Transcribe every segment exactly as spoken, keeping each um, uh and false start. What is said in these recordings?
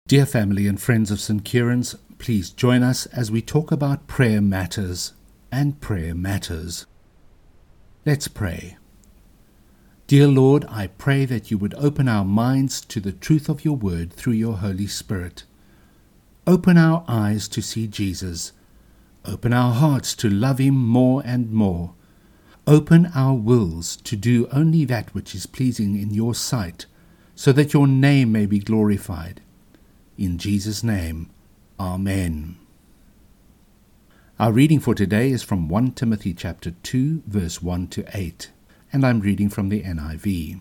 Dear family and friends of Saint Kieran's, please join us as we talk about prayer matters and prayer matters. Let's pray. Dear Lord, I pray that you would open our minds to the truth of your word through your Holy Spirit. Open our eyes to see Jesus. Open our hearts to love him more and more. Open our wills to do only that which is pleasing in your sight, so that your name may be glorified. In Jesus' name, Amen. Our reading for today is from First Timothy chapter two, verse one to eight, and I'm reading from the N I V.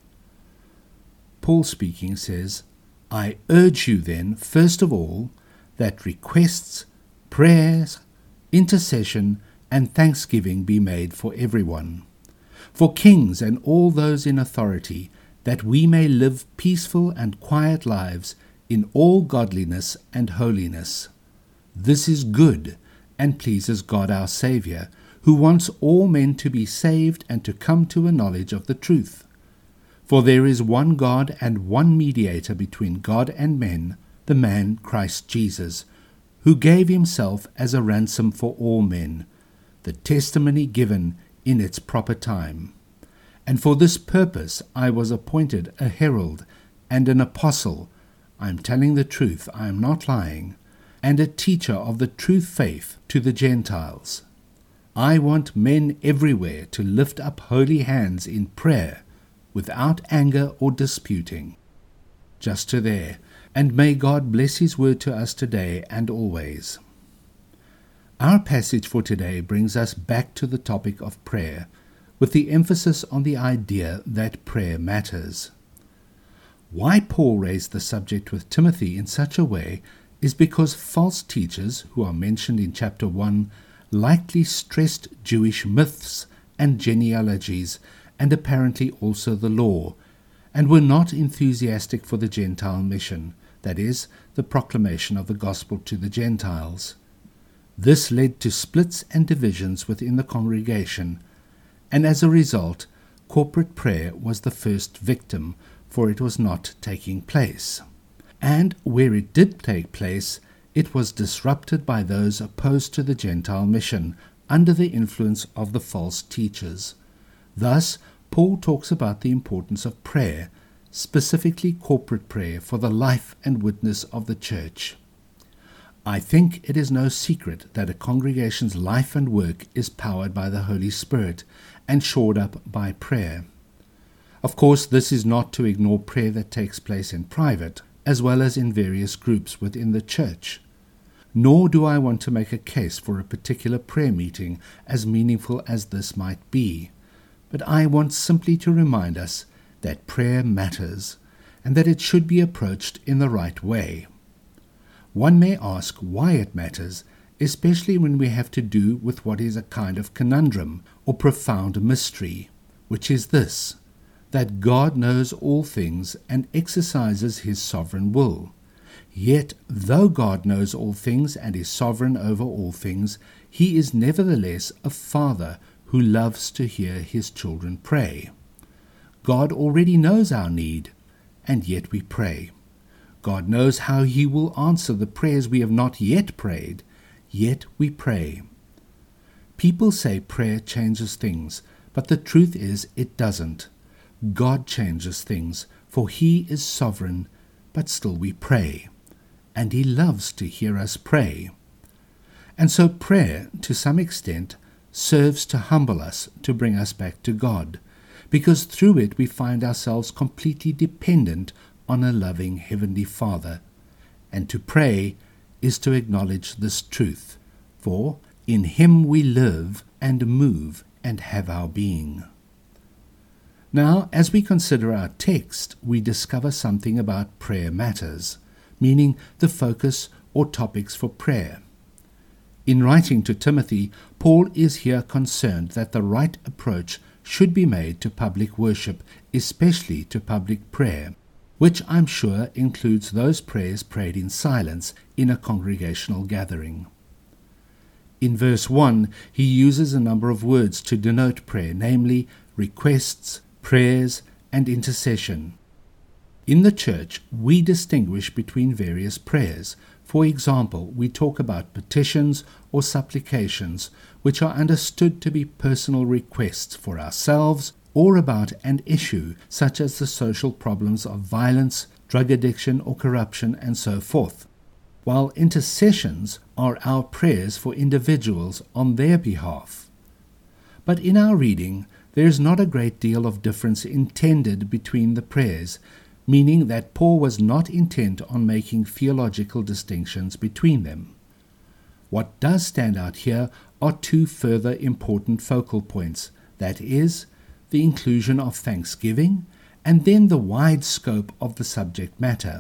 Paul speaking says, I urge you then, first of all, that requests, prayers, intercession, and thanksgiving be made for everyone, for kings and all those in authority, that we may live peaceful and quiet lives in all godliness and holiness. This is good and pleases God our Saviour, who wants all men to be saved and to come to a knowledge of the truth. For there is one God and one mediator between God and men, the man Christ Jesus, who gave himself as a ransom for all men, the testimony given in its proper time. And for this purpose I was appointed a herald and an apostle. I am telling the truth, I am not lying, and a teacher of the true faith to the Gentiles. I want men everywhere to lift up holy hands in prayer, without anger or disputing. Just to there, and may God bless his word to us today and always. Our passage for today brings us back to the topic of prayer, with the emphasis on the idea that prayer matters. Why Paul raised the subject with Timothy in such a way is because false teachers, who are mentioned in chapter one, likely stressed Jewish myths and genealogies, and apparently also the law, and were not enthusiastic for the Gentile mission, that is, the proclamation of the gospel to the Gentiles. This led to splits and divisions within the congregation, and as a result, corporate prayer was the first victim, for it was not taking place. And where it did take place, it was disrupted by those opposed to the Gentile mission, under the influence of the false teachers. Thus, Paul talks about the importance of prayer, specifically corporate prayer for the life and witness of the church. I think it is no secret that a congregation's life and work is powered by the Holy Spirit and shored up by prayer. Of course, this is not to ignore prayer that takes place in private, as well as in various groups within the church. Nor do I want to make a case for a particular prayer meeting, as meaningful as this might be. But I want simply to remind us that prayer matters, and that it should be approached in the right way. One may ask why it matters, especially when we have to do with what is a kind of conundrum or profound mystery, which is this: that God knows all things and exercises his sovereign will. Yet, though God knows all things and is sovereign over all things, he is nevertheless a Father who loves to hear his children pray. God already knows our need, and yet we pray. God knows how he will answer the prayers we have not yet prayed, yet we pray. People say prayer changes things, but the truth is it doesn't. God changes things, for he is sovereign, but still we pray, and he loves to hear us pray. And so prayer, to some extent, serves to humble us, to bring us back to God, because through it we find ourselves completely dependent on a loving Heavenly Father. And to pray is to acknowledge this truth, for in him we live and move and have our being. Now, as we consider our text, we discover something about prayer matters, meaning the focus or topics for prayer. In writing to Timothy, Paul is here concerned that the right approach should be made to public worship, especially to public prayer, which I'm sure includes those prayers prayed in silence in a congregational gathering. In verse one, he uses a number of words to denote prayer, namely requests, prayers, and intercession. In the church, we distinguish between various prayers. For example, we talk about petitions or supplications, which are understood to be personal requests for ourselves or about an issue, such as the social problems of violence, drug addiction or corruption, and so forth, while intercessions are our prayers for individuals on their behalf. But in our reading, there is not a great deal of difference intended between the prayers, meaning that Paul was not intent on making theological distinctions between them. What does stand out here are two further important focal points, that is, the inclusion of thanksgiving and then the wide scope of the subject matter.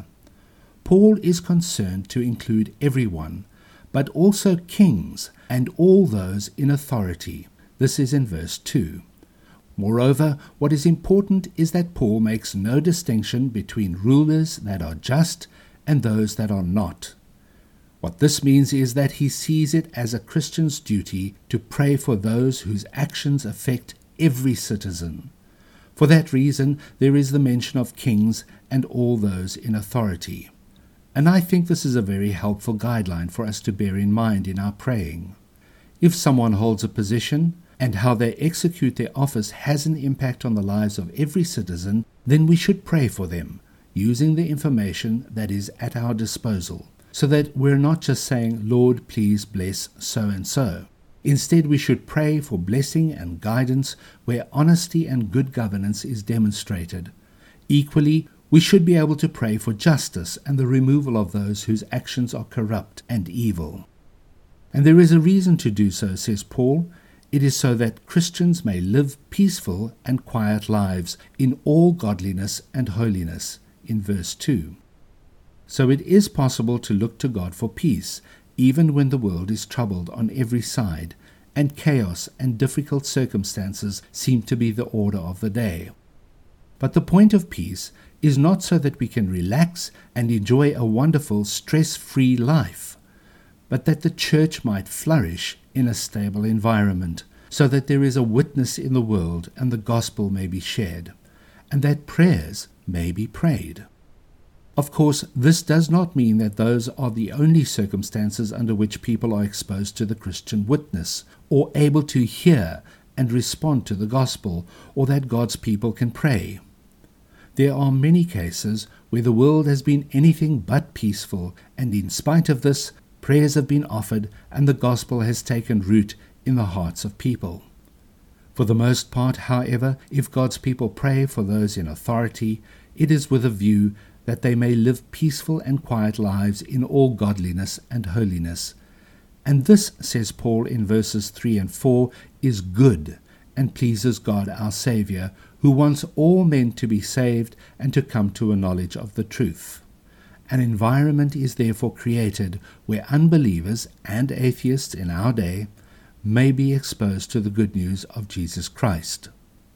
Paul is concerned to include everyone, but also kings and all those in authority. This is in verse two. Moreover, what is important is that Paul makes no distinction between rulers that are just and those that are not. What this means is that he sees it as a Christian's duty to pray for those whose actions affect every citizen. For that reason, there is the mention of kings and all those in authority. And I think this is a very helpful guideline for us to bear in mind in our praying. If someone holds a position, and how they execute their office has an impact on the lives of every citizen, then we should pray for them, using the information that is at our disposal, so that we're not just saying, Lord, please bless so-and-so. Instead, we should pray for blessing and guidance where honesty and good governance is demonstrated. Equally, we should be able to pray for justice and the removal of those whose actions are corrupt and evil. And there is a reason to do so, says Paul. It is so that Christians may live peaceful and quiet lives in all godliness and holiness, in verse two. So it is possible to look to God for peace, even when the world is troubled on every side, and chaos and difficult circumstances seem to be the order of the day. But the point of peace is not so that we can relax and enjoy a wonderful, stress-free life, but that the church might flourish in a stable environment, so that there is a witness in the world and the gospel may be shared, and that prayers may be prayed. Of course, this does not mean that those are the only circumstances under which people are exposed to the Christian witness, or able to hear and respond to the gospel, or that God's people can pray. There are many cases where the world has been anything but peaceful, and in spite of this, prayers have been offered and the gospel has taken root in the hearts of people. For the most part, however, if God's people pray for those in authority, it is with a view that they may live peaceful and quiet lives in all godliness and holiness. And this, says Paul in verses three and four, is good and pleases God our Saviour, who wants all men to be saved and to come to a knowledge of the truth. An environment is therefore created where unbelievers and atheists in our day may be exposed to the good news of Jesus Christ.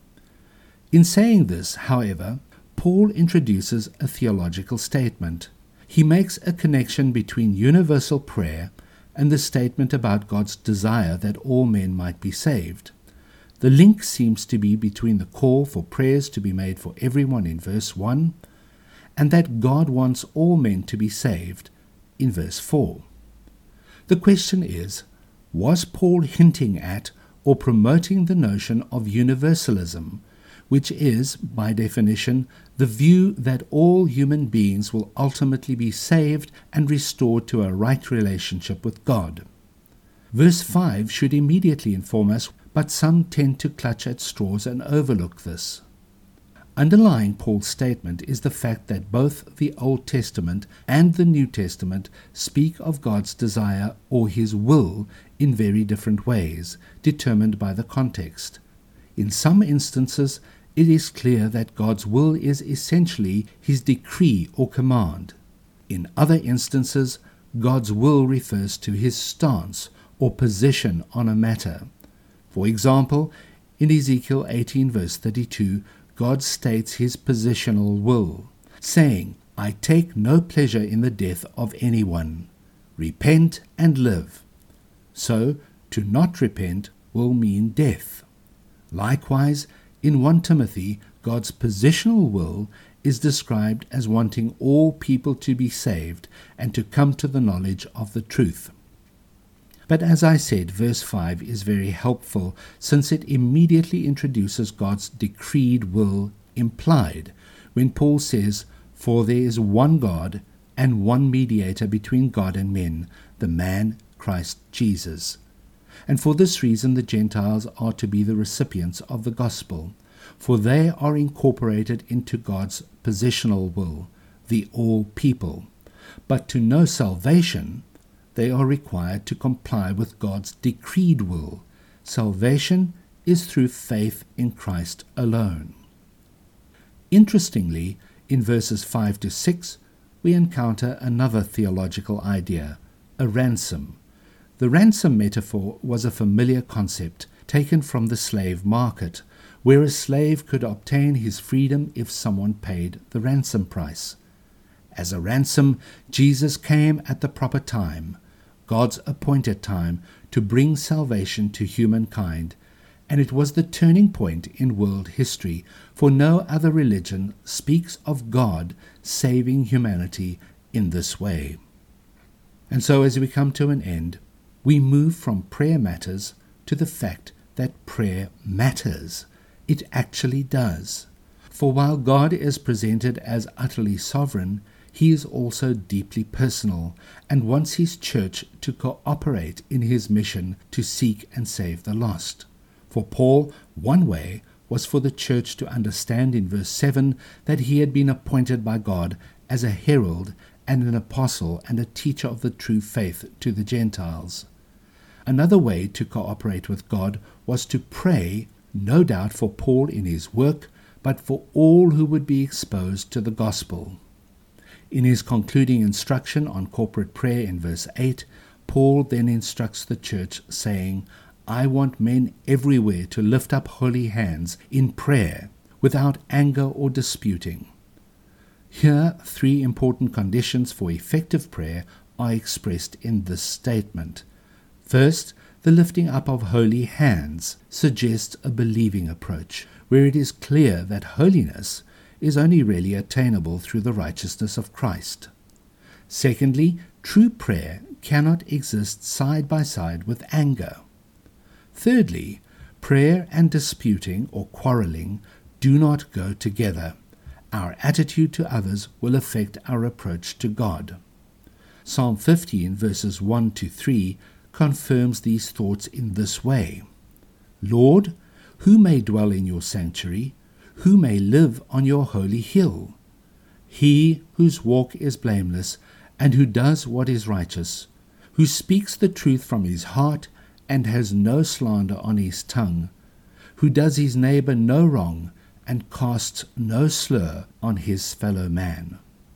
In saying this, however, Paul introduces a theological statement. He makes a connection between universal prayer and the statement about God's desire that all men might be saved. The link seems to be between the call for prayers to be made for everyone in verse one and that God wants all men to be saved in verse four. The question is, was Paul hinting at or promoting the notion of universalism, which is, by definition, the view that all human beings will ultimately be saved and restored to a right relationship with God? Verse five should immediately inform us, but some tend to clutch at straws and overlook this. Underlying Paul's statement is the fact that both the Old Testament and the New Testament speak of God's desire or his will in very different ways, determined by the context. In some instances, it is clear that God's will is essentially his decree or command. In other instances, God's will refers to his stance or position on a matter. For example, in Ezekiel eighteen verse thirty-two, God states his positional will, saying, I take no pleasure in the death of anyone. Repent and live. So, to not repent will mean death. Likewise, in First Timothy, God's positional will is described as wanting all people to be saved and to come to the knowledge of the truth. But as I said, verse five is very helpful, since it immediately introduces God's decreed will implied, when Paul says, "For there is one God and one mediator between God and men, the man Christ Jesus." And for this reason the Gentiles are to be the recipients of the gospel, for they are incorporated into God's positional will, the all people. But to know salvation, they are required to comply with God's decreed will. Salvation is through faith in Christ alone. Interestingly, in verses five to six, we encounter another theological idea, a ransom. The ransom metaphor was a familiar concept taken from the slave market, where a slave could obtain his freedom if someone paid the ransom price. As a ransom, Jesus came at the proper time, God's appointed time, to bring salvation to humankind, and it was the turning point in world history, for no other religion speaks of God saving humanity in this way. And so as we come to an end, we move from prayer matters to the fact that prayer matters. It actually does. For while God is presented as utterly sovereign, he is also deeply personal and wants his church to cooperate in his mission to seek and save the lost. For Paul, one way was for the church to understand in verse seven that he had been appointed by God as a herald and an apostle and a teacher of the true faith to the Gentiles. Another way to cooperate with God was to pray, no doubt for Paul in his work, but for all who would be exposed to the gospel. In his concluding instruction on corporate prayer in verse eight, Paul then instructs the church, saying, "I want men everywhere to lift up holy hands in prayer, without anger or disputing." Here, three important conditions for effective prayer are expressed in this statement. First, the lifting up of holy hands suggests a believing approach, where it is clear that holiness is only really attainable through the righteousness of Christ. Secondly, true prayer cannot exist side by side with anger. Thirdly, prayer and disputing or quarreling do not go together. Our attitude to others will affect our approach to God. Psalm fifteen, verses one to three, confirms these thoughts in this way. "Lord, who may dwell in your sanctuary? Who may live on your holy hill? He whose walk is blameless, and who does what is righteous, who speaks the truth from his heart, and has no slander on his tongue, who does his neighbor no wrong, and casts no slur on his fellow man."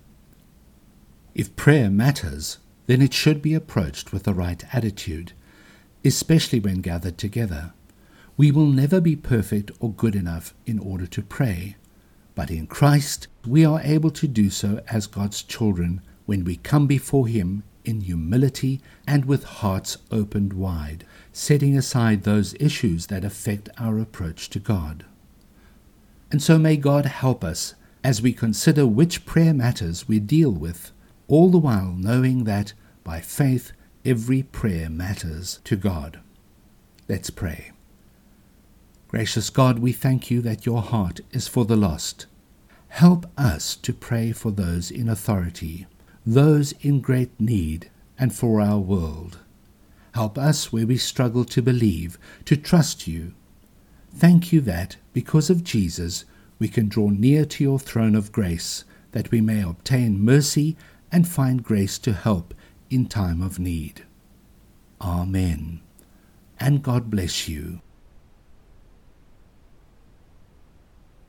If prayer matters, then it should be approached with the right attitude, especially when gathered together. We will never be perfect or good enough in order to pray, but in Christ we are able to do so as God's children when we come before him in humility and with hearts opened wide, setting aside those issues that affect our approach to God. And so may God help us as we consider which prayer matters we deal with, all the while knowing that by faith every prayer matters to God. Let's pray. Gracious God, we thank you that your heart is for the lost. Help us to pray for those in authority, those in great need, and for our world. Help us where we struggle to believe, to trust you. Thank you that, because of Jesus, we can draw near to your throne of grace, that we may obtain mercy and find grace to help in time of need. Amen. And God bless you.